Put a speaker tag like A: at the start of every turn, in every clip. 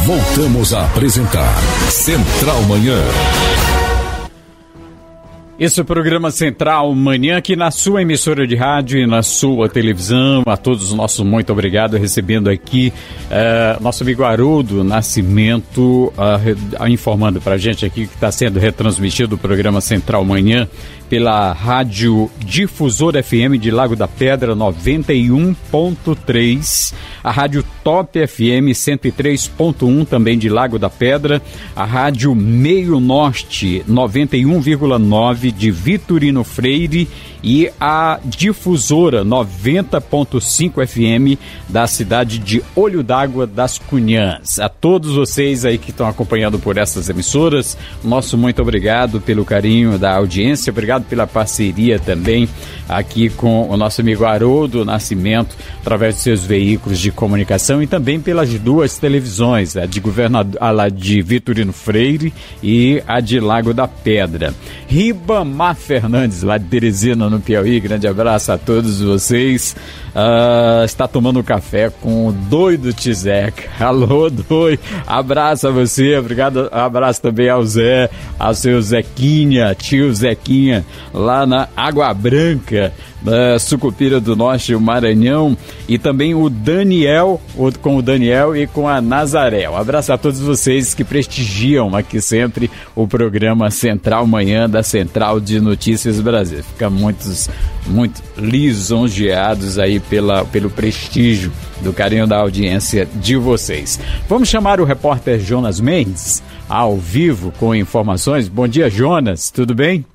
A: Voltamos a apresentar Central Manhã.
B: Esse é o programa Central Manhã, aqui na sua emissora de rádio e na sua televisão. A todos nossos muito obrigado, recebendo aqui nosso amigo Haroldo Nascimento, informando pra gente aqui que está sendo retransmitido o programa Central Manhã pela Rádio Difusor FM de Lago da Pedra 91.3, a Rádio Top FM 103.1 também de Lago da Pedra, a Rádio Meio Norte 91,9 de Vitorino Freire e a Difusora 90.5 FM da cidade de Olho d'Água das Cunhãs. A todos vocês aí que estão acompanhando por essas emissoras, nosso muito obrigado pelo carinho da audiência, obrigado pela parceria também aqui com o nosso amigo Haroldo Nascimento, através de seus veículos de comunicação e também pelas duas televisões, a de Vitorino Freire e a de Lago da Pedra. Ribamar Fernandes, lá de Teresina, no Piauí, grande abraço a todos vocês. Está tomando café com o doido Tizeca. Alô, doido. Abraço a você, obrigado. Abraço também ao Zé, ao seu Zequinha, tio Zequinha, lá na Água Branca, da Sucupira do Norte, o Maranhão, e também o Daniel, com o Daniel e com a Nazaré. Um abraço a todos vocês que prestigiam aqui sempre o programa Central Manhã da Central de Notícias Brasil. Fica muito lisonjeados aí pelo prestígio do carinho da audiência de vocês. Vamos chamar o repórter Jonas Mendes ao vivo com informações. Bom dia, Jonas, tudo bem?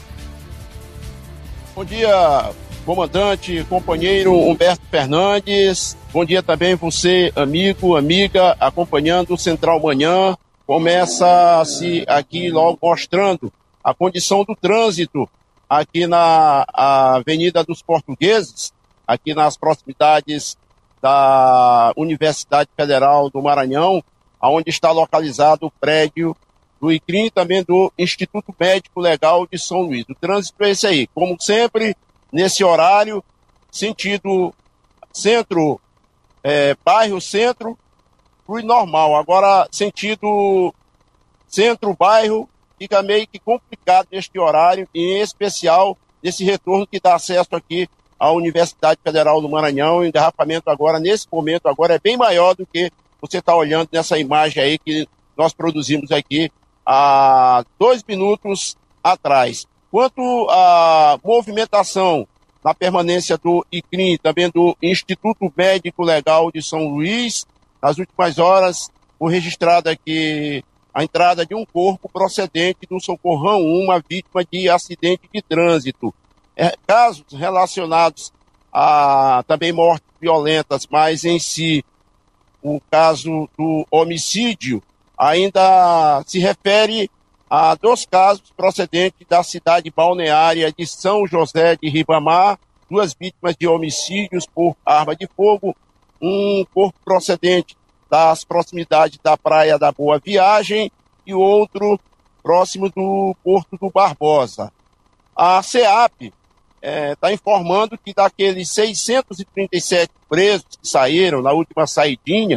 C: Bom dia, comandante, companheiro Humberto Fernandes. Bom dia também você, amigo, amiga, acompanhando o Central Manhã. Começa-se aqui logo mostrando a condição do trânsito aqui na Avenida dos Portugueses, aqui nas proximidades da Universidade Federal do Maranhão, onde está localizado o prédio do ICRIM e também do Instituto Médico Legal de São Luís. O trânsito é esse aí, como sempre, nesse horário, sentido centro, bairro centro, flui normal. Agora, sentido centro-bairro, fica meio que complicado neste horário, em especial nesse retorno que dá acesso aqui à Universidade Federal do Maranhão. O engarrafamento agora, nesse momento, agora é bem maior do que você está olhando nessa imagem aí que nós produzimos aqui há 2 minutos atrás. Quanto à movimentação na permanência do ICRIM, também do Instituto Médico Legal de São Luís, nas últimas horas foi registrada aqui a entrada de um corpo procedente do Socorrão 1, uma vítima de acidente de trânsito. Casos relacionados a também mortes violentas, mas em si o caso do homicídio ainda se refere a 2 casos procedentes da cidade balneária de São José de Ribamar, 2 vítimas de homicídios por arma de fogo, um corpo procedente das proximidades da Praia da Boa Viagem e outro próximo do Porto do Barbosa. A SEAP está informando que daqueles 637 presos que saíram na última saidinha,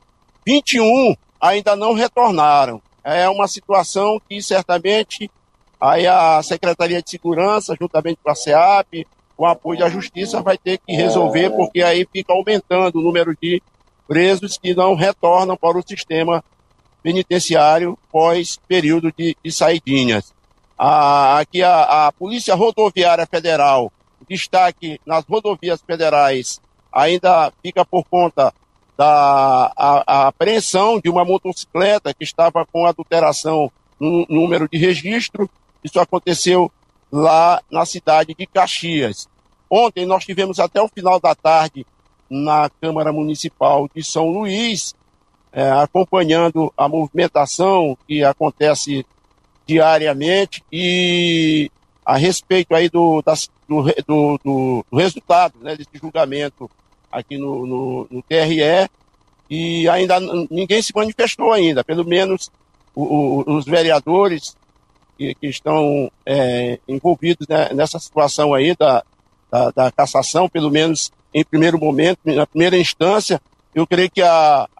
C: 21 ainda não retornaram. É uma situação que certamente aí a Secretaria de Segurança, juntamente com a SEAP, com o apoio da Justiça, vai ter que resolver, porque aí fica aumentando o número de presos que não retornam para o sistema penitenciário pós período de saidinhas. Aqui a Polícia Rodoviária Federal, o destaque nas rodovias federais ainda fica por conta da apreensão de uma motocicleta que estava com adulteração no número de registro. Isso aconteceu lá na cidade de Caxias. Ontem nós tivemos até o final da tarde na Câmara Municipal de São Luís, acompanhando a movimentação que acontece diariamente e a respeito aí do resultado, né, desse julgamento aqui no TRE, e ainda ninguém se manifestou ainda, pelo menos os vereadores que estão envolvidos, né, nessa situação aí da cassação, pelo menos em primeiro momento, na primeira instância. Eu creio que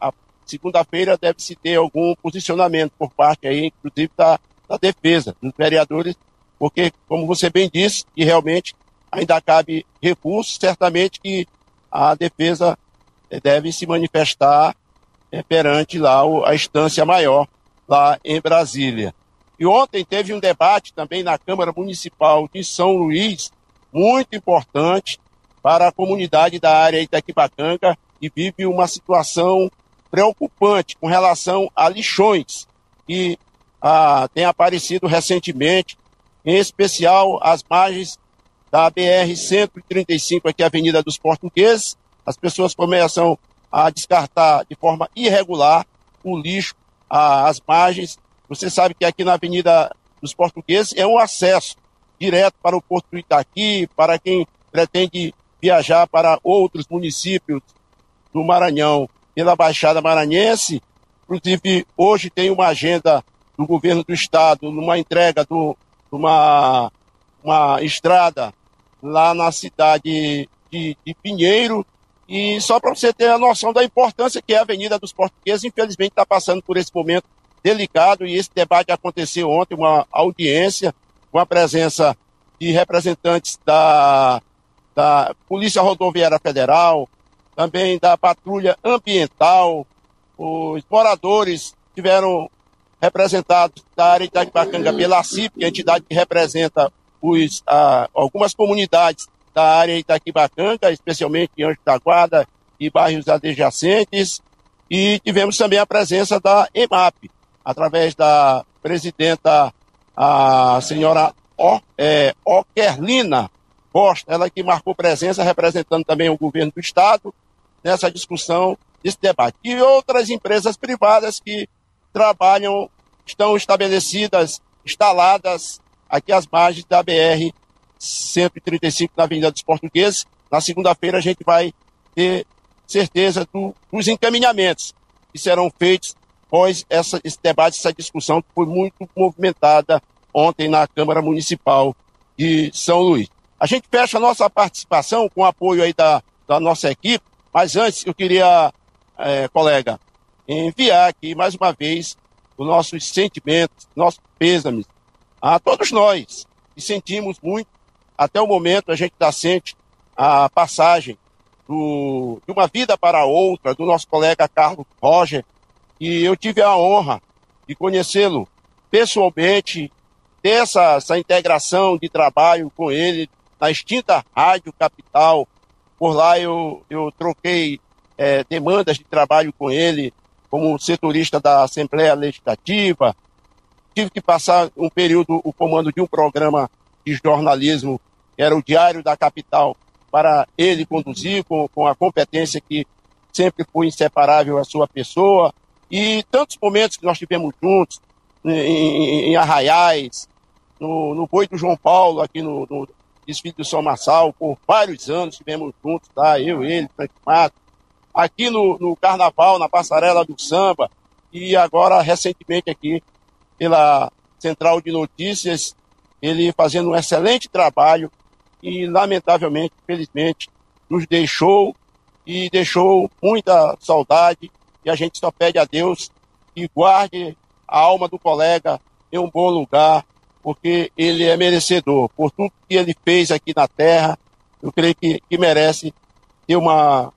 C: segunda-feira deve-se ter algum posicionamento por parte aí, inclusive da defesa, dos vereadores, porque, como você bem disse, que realmente ainda cabe recurso, certamente que a defesa deve se manifestar perante lá a instância maior, lá em Brasília. E ontem teve um debate também na Câmara Municipal de São Luís, muito importante para a comunidade da área Itaquibacanga, que vive uma situação preocupante com relação a lixões que tem aparecido recentemente, em especial as margens da BR-135, aqui a Avenida dos Portugueses. As pessoas começam a descartar de forma irregular o lixo às margens. Você sabe que aqui na Avenida dos Portugueses é um acesso direto para o Porto do Itaqui, para quem pretende viajar para outros municípios do Maranhão pela Baixada Maranhense. Inclusive, hoje tem uma agenda do governo do estado, numa entrega de uma estrada lá na cidade de Pinheiro. E só para você ter a noção da importância que é a Avenida dos Portugueses, infelizmente está passando por esse momento delicado, e esse debate aconteceu ontem, uma audiência com a presença de representantes da Polícia Rodoviária Federal, também da Patrulha Ambiental. Os moradores tiveram representados da área de Itaquibacanga pela CIP, que é a entidade que representa algumas comunidades da área de Itaquibacanga, especialmente em Anjo da Guarda e bairros adjacentes. E tivemos também a presença da EMAP, através da presidenta, a senhora Oquerlina Costa, ela que marcou presença, representando também o governo do estado, nessa discussão, desse debate. E outras empresas privadas que trabalham, estão estabelecidas, instaladas aqui às margens da BR-135, na Avenida dos Portugueses. Na segunda-feira a gente vai ter certeza dos encaminhamentos que serão feitos após esse debate, essa discussão que foi muito movimentada ontem na Câmara Municipal de São Luís. A gente fecha a nossa participação com o apoio aí da nossa equipe, mas antes eu queria, colega, enviar aqui mais uma vez os nossos sentimentos, nossos pêsames a todos nós que sentimos muito. Até o momento a gente ainda sente a passagem de uma vida para outra do nosso colega Carlos Roger, e eu tive a honra de conhecê-lo pessoalmente, ter essa integração de trabalho com ele na extinta Rádio Capital. Por lá eu troquei demandas de trabalho com ele como setorista da Assembleia Legislativa. Tive que passar um período o comando de um programa de jornalismo, que era o Diário da Capital, para ele conduzir com a competência que sempre foi inseparável à sua pessoa. E tantos momentos que nós tivemos juntos, em Arraiais, no Boi do João Paulo, aqui no desfile do São Marçal, por vários anos tivemos juntos, tá? Eu, ele, Frank Mato, aqui no Carnaval, na Passarela do Samba, e agora, recentemente, aqui pela Central de Notícias, ele fazendo um excelente trabalho e, lamentavelmente, infelizmente, nos deixou e deixou muita saudade, e a gente só pede a Deus que guarde a alma do colega em um bom lugar, porque ele é merecedor. Por tudo que ele fez aqui na terra, eu creio que merece ter um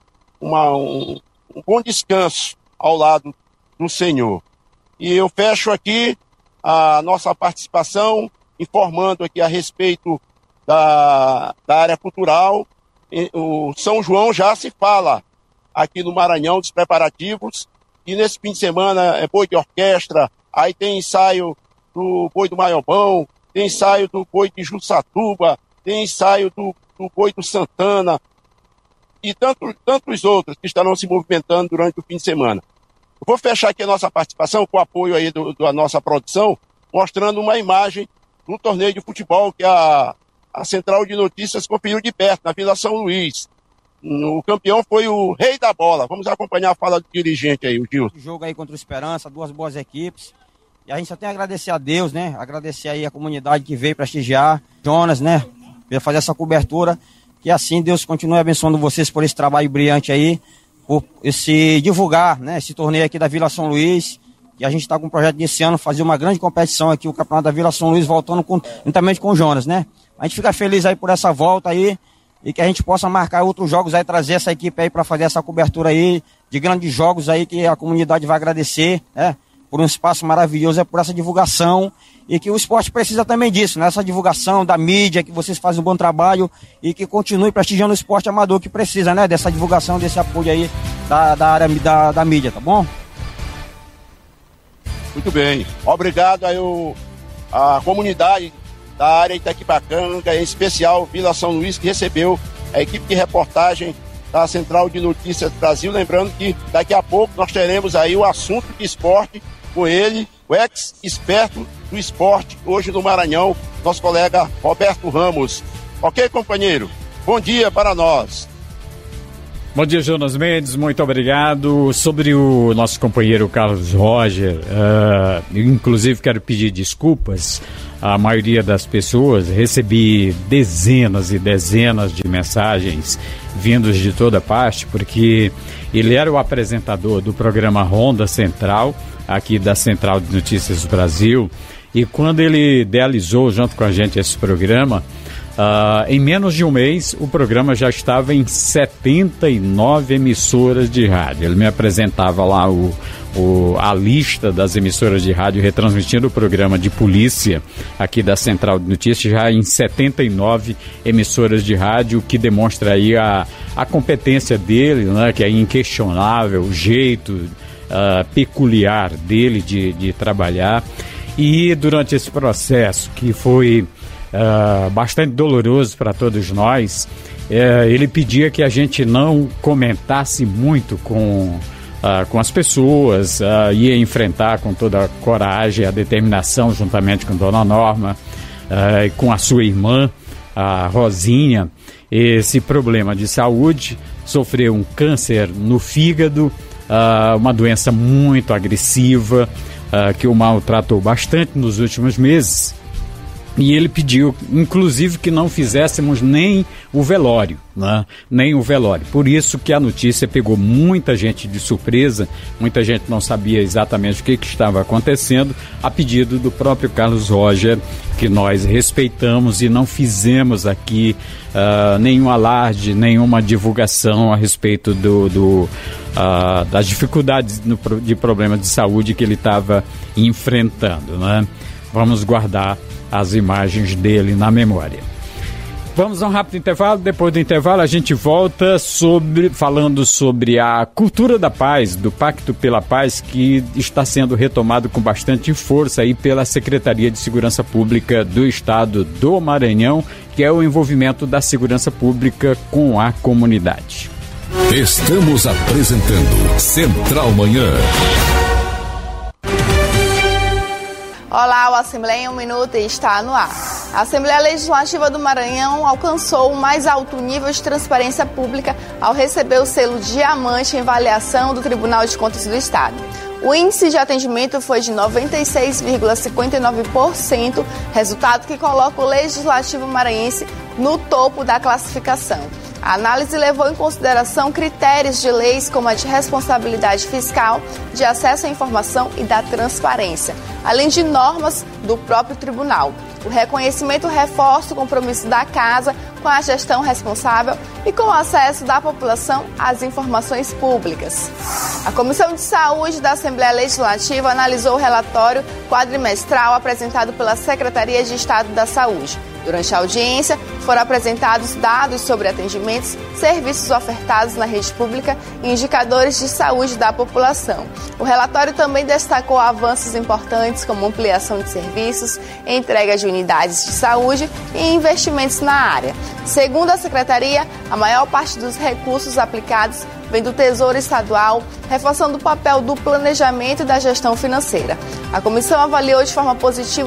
C: bom descanso ao lado do Senhor. E eu fecho aqui a nossa participação, informando aqui a respeito da área cultural. O São João já se fala aqui no Maranhão dos preparativos, e nesse fim de semana é boi de orquestra, aí tem ensaio do boi do Maiobão, tem ensaio do boi de Jussatuba, tem ensaio do boi do Santana, e tantos outros que estarão se movimentando durante o fim de semana. Eu vou fechar aqui a nossa participação com o apoio aí da nossa produção, mostrando uma imagem do torneio de futebol que a Central de Notícias conferiu de perto, na Vila São Luís. O campeão foi o Rei da Bola. Vamos acompanhar a fala do dirigente aí, o Gilson.
D: O jogo aí contra o Esperança, duas boas equipes. E a gente só tem a agradecer a Deus, né? Agradecer aí a comunidade que veio prestigiar. Jonas, né? Veio fazer essa cobertura. Que assim Deus continue abençoando vocês por esse trabalho brilhante aí. por divulgar, né, esse torneio aqui da Vila São Luís. E a gente está com um projeto desse ano, fazer uma grande competição aqui, o Campeonato da Vila São Luís, voltando juntamente com o Jonas, né? A gente fica feliz aí por essa volta aí, e que a gente possa marcar outros jogos aí, trazer essa equipe aí para fazer essa cobertura aí, de grandes jogos aí, que a comunidade vai agradecer, né? Por um espaço maravilhoso, por essa divulgação, e que o esporte precisa também disso, né? Essa divulgação da mídia, que vocês fazem um bom trabalho, e que continue prestigiando o esporte amador, que precisa, né? Dessa divulgação, desse apoio aí da área da mídia, tá bom?
C: Muito bem. Obrigado aí a comunidade da área Itaquibacanga, em especial Vila São Luís, que recebeu a equipe de reportagem da Central de Notícias do Brasil. Lembrando que daqui a pouco nós teremos aí o assunto de esporte com ele, o ex-experto do esporte hoje no Maranhão, nosso colega Roberto Ramos. Ok, companheiro? Bom dia para nós.
B: Bom dia, Jonas Mendes, muito obrigado. Sobre o nosso companheiro Carlos Roger, inclusive quero pedir desculpas à maioria das pessoas. Recebi dezenas e dezenas de mensagens vindos de toda parte, porque ele era o apresentador do programa Ronda Central, aqui da Central de Notícias do Brasil, e quando ele idealizou junto com a gente esse programa, em menos de um mês, o programa já estava em 79 emissoras de rádio. Ele me apresentava lá a lista das emissoras de rádio retransmitindo o programa de polícia aqui da Central de Notícias, já em 79 emissoras de rádio, que demonstra aí a competência dele, né, que é inquestionável, o jeito peculiar dele de trabalhar. E durante esse processo, que foi bastante doloroso para todos nós, ele pedia que a gente não comentasse muito com as pessoas, ia enfrentar com toda a coragem, a determinação, juntamente com Dona Norma, com a sua irmã, a Rosinha, esse problema de saúde. Sofreu um câncer no fígado, uma doença muito agressiva, que o maltratou bastante nos últimos meses. E ele pediu, inclusive, que não fizéssemos nem o velório, né? Nem o velório. Por isso que a notícia pegou muita gente de surpresa, muita gente não sabia exatamente o que estava acontecendo, a pedido do próprio Carlos Roger, que nós respeitamos e não fizemos aqui nenhum alarde, nenhuma divulgação a respeito das dificuldades de problema de saúde que ele estava enfrentando, né? Vamos guardar as imagens dele na memória. Vamos a um rápido intervalo. Depois do intervalo a gente volta falando sobre a cultura da paz, do Pacto pela Paz, que está sendo retomado com bastante força aí pela Secretaria de Segurança Pública do Estado do Maranhão, que é o envolvimento da segurança pública com a comunidade.
A: Estamos apresentando Central Manhã.
E: Olá, o Assembleia em 1 Minuto está no ar. A Assembleia Legislativa do Maranhão alcançou o mais alto nível de transparência pública ao receber o selo Diamante em avaliação do Tribunal de Contas do Estado. O índice de atendimento foi de 96,59%, resultado que coloca o Legislativo maranhense no topo da classificação. A análise levou em consideração critérios de leis como a de responsabilidade fiscal, de acesso à informação e da transparência, além de normas do próprio tribunal. O reconhecimento reforça o compromisso da Casa com a gestão responsável e com o acesso da população às informações públicas. A Comissão de Saúde da Assembleia Legislativa analisou o relatório quadrimestral apresentado pela Secretaria de Estado da Saúde. Durante a audiência, foram apresentados dados sobre atendimentos, serviços ofertados na rede pública e indicadores de saúde da população. O relatório também destacou avanços importantes como ampliação de serviços, entrega de unidades de saúde e investimentos na área. Segundo a Secretaria, a maior parte dos recursos aplicados vem do Tesouro Estadual, reforçando o papel do planejamento e da gestão financeira. A comissão avaliou de forma positiva